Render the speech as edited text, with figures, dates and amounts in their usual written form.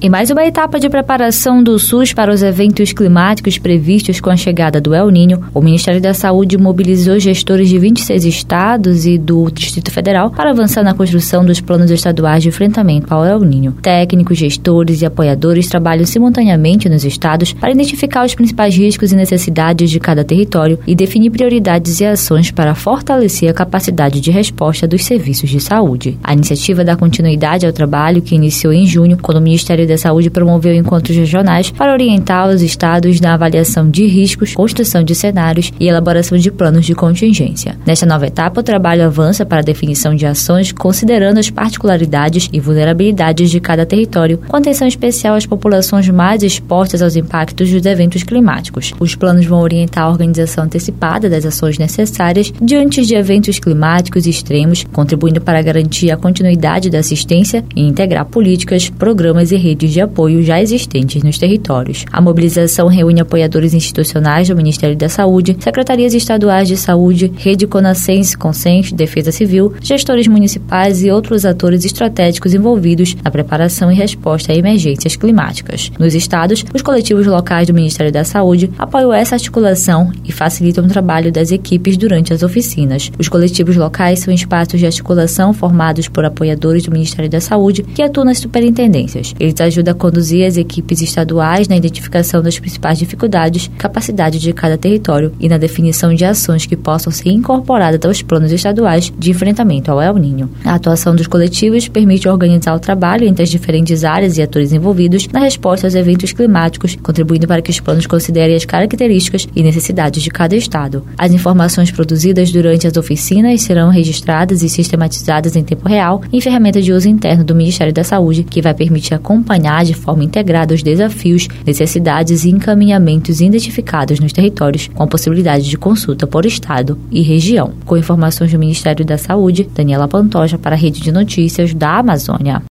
Em mais uma etapa de preparação do SUS para os eventos climáticos previstos com a chegada do El Niño, o Ministério da Saúde mobilizou gestores de 26 estados e do Distrito Federal para avançar na construção dos planos estaduais de enfrentamento ao El Niño. Técnicos, gestores e apoiadores trabalham simultaneamente nos estados para identificar os principais riscos e necessidades de cada território e definir prioridades e ações para fortalecer a capacidade de resposta dos serviços de saúde. A iniciativa dá continuidade ao trabalho que iniciou em junho, quando o Ministério da Saúde promoveu encontros regionais para orientar os estados na avaliação de riscos, construção de cenários e elaboração de planos de contingência. Nesta nova etapa, o trabalho avança para a definição de ações considerando as particularidades e vulnerabilidades de cada território, com atenção especial às populações mais expostas aos impactos dos eventos climáticos. Os planos vão orientar a organização antecipada das ações necessárias diante de eventos climáticos extremos, contribuindo para garantir a continuidade da assistência e integrar políticas, programas e redes de apoio já existentes nos territórios. A mobilização reúne apoiadores institucionais do Ministério da Saúde, secretarias estaduais de saúde, Rede Conascense, Consens, Defesa Civil, gestores municipais e outros atores estratégicos envolvidos na preparação e resposta a emergências climáticas. Nos estados, os coletivos locais do Ministério da Saúde apoiam essa articulação e facilitam o trabalho das equipes durante as oficinas. Os coletivos locais são espaços de articulação formados por apoiadores do Ministério da Saúde que atuam nas superintendências. Eles ajudam a conduzir as equipes estaduais na identificação das principais dificuldades, capacidade de cada território e na definição de ações que possam ser incorporadas aos planos estaduais de enfrentamento ao El Niño. A atuação dos coletivos permite organizar o trabalho entre as diferentes áreas e atores envolvidos na resposta aos eventos climáticos, contribuindo para que os planos considerem as características e necessidades de cada estado. As informações produzidas durante as oficinas serão registradas e sistematizadas em tempo real em ferramenta de uso interno do Ministério da Saúde, que vai permitir acompanhar de forma integrada os desafios, necessidades e encaminhamentos identificados nos territórios, com a possibilidade de consulta por estado e região. Com informações do Ministério da Saúde, Daniela Pantoja para a Rede de Notícias da Amazônia.